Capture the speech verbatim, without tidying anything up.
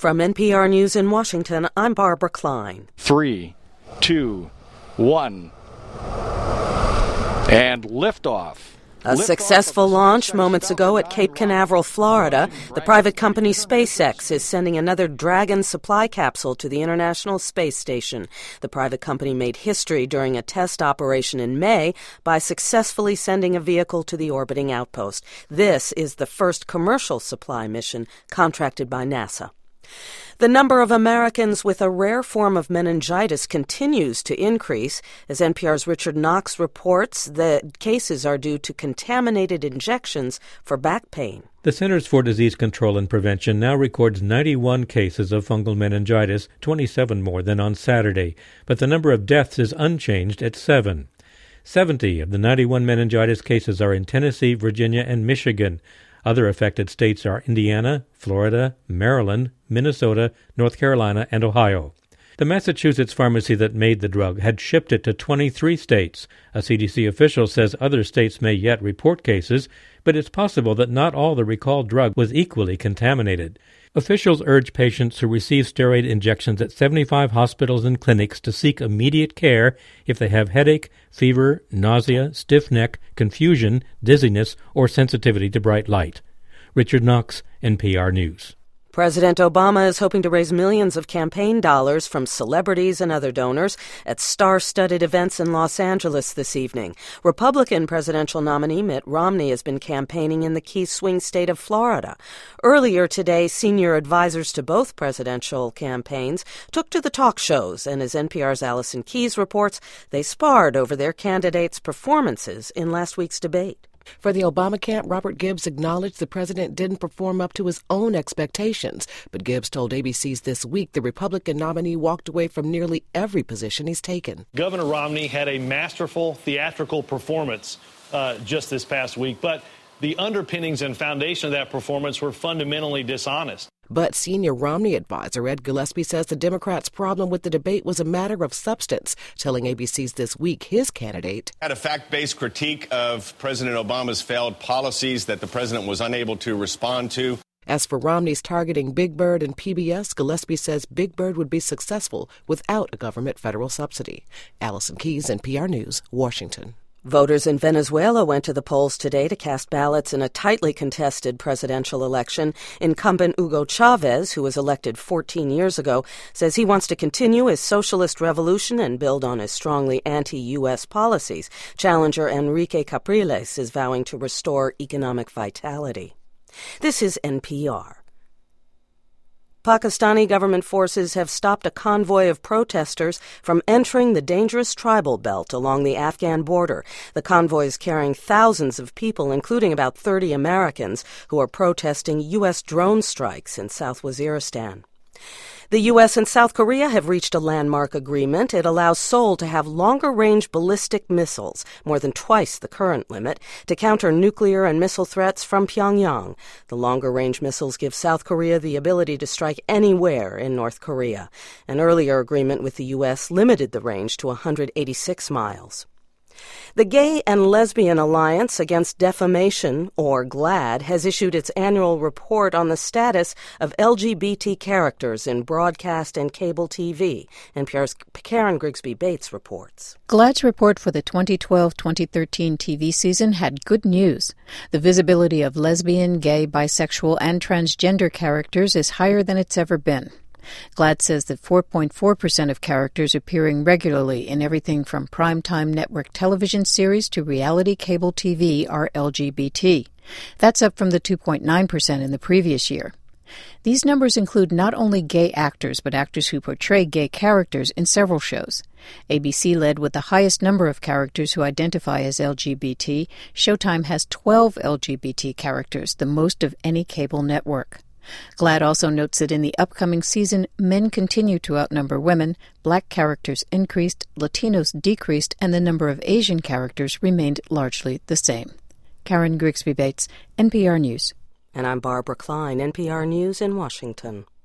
From N P R News in Washington, I'm Barbara Klein. Three, two, one, and liftoff. A successful launch moments ago at Cape Canaveral, Florida. The private company SpaceX is sending another Dragon supply capsule to the International Space Station. The private company made history during a test operation in May by successfully sending a vehicle to the orbiting outpost. This is the first commercial supply mission contracted by NASA. The number of Americans with a rare form of meningitis continues to increase. As N P R's Richard Knox reports, the cases are due to contaminated injections for back pain. The Centers for Disease Control and Prevention now records ninety-one cases of fungal meningitis, twenty-seven more than on Saturday, but the number of deaths is unchanged at seven. seventy of the ninety-one meningitis cases are in Tennessee, Virginia, and Michigan. Other affected states are Indiana, Florida, Maryland, Minnesota, North Carolina, and Ohio. The Massachusetts pharmacy that made the drug had shipped it to twenty-three states. A C D C official says other states may yet report cases, but it's possible that not all the recalled drug was equally contaminated. Officials urge patients who receive steroid injections at seventy-five hospitals and clinics to seek immediate care if they have headache, fever, nausea, stiff neck, confusion, dizziness, or sensitivity to bright light. Richard Knox, N P R News. President Obama is hoping to raise millions of campaign dollars from celebrities and other donors at star-studded events in Los Angeles this evening. Republican presidential nominee Mitt Romney has been campaigning in the key swing state of Florida. Earlier today, senior advisors to both presidential campaigns took to the talk shows, and as N P R's Allison Keyes reports, they sparred over their candidates' performances in last week's debate. For the Obama camp, Robert Gibbs acknowledged the president didn't perform up to his own expectations. But Gibbs told A B C's This Week the Republican nominee walked away from nearly every position he's taken. Governor Romney had a masterful theatrical performance uh, just this past week, but the underpinnings and foundation of that performance were fundamentally dishonest. But senior Romney advisor Ed Gillespie says the Democrats' problem with the debate was a matter of substance, telling A B C's This Week his candidate had a fact-based critique of President Obama's failed policies that the president was unable to respond to. As for Romney's targeting Big Bird and P B S, Gillespie says Big Bird would be successful without a government federal subsidy. Allison Keyes, N P R News, Washington. Voters in Venezuela went to the polls today to cast ballots in a tightly contested presidential election. Incumbent Hugo Chavez, who was elected fourteen years ago, says he wants to continue his socialist revolution and build on his strongly anti-U S policies. Challenger Enrique Capriles is vowing to restore economic vitality. This is N P R. Pakistani government forces have stopped a convoy of protesters from entering the dangerous tribal belt along the Afghan border. The convoy is carrying thousands of people, including about thirty Americans, who are protesting U S drone strikes in South Waziristan. The U S and South Korea have reached a landmark agreement. It allows Seoul to have longer-range ballistic missiles, more than twice the current limit, to counter nuclear and missile threats from Pyongyang. The longer-range missiles give South Korea the ability to strike anywhere in North Korea. An earlier agreement with the U S limited the range to one hundred eighty-six miles. The Gay and Lesbian Alliance Against Defamation, or GLAAD, has issued its annual report on the status of L G B T characters in broadcast and cable T V. N P R's Karen Grigsby Bates reports. GLAAD's report for the twenty twelve twenty thirteen T V season had good news. The visibility of lesbian, gay, bisexual, and transgender characters is higher than it's ever been. GLAAD says that four point four percent of characters appearing regularly in everything from primetime network television series to reality cable T V are L G B T. That's up from the two point nine percent in the previous year. These numbers include not only gay actors, but actors who portray gay characters in several shows. A B C led with the highest number of characters who identify as L G B T. Showtime has twelve L G B T characters, the most of any cable network. GLAAD also notes that in the upcoming season, men continue to outnumber women, black characters increased, Latinos decreased, and the number of Asian characters remained largely the same. Karen Grigsby Bates, N P R News. And I'm Barbara Klein, N P R News in Washington.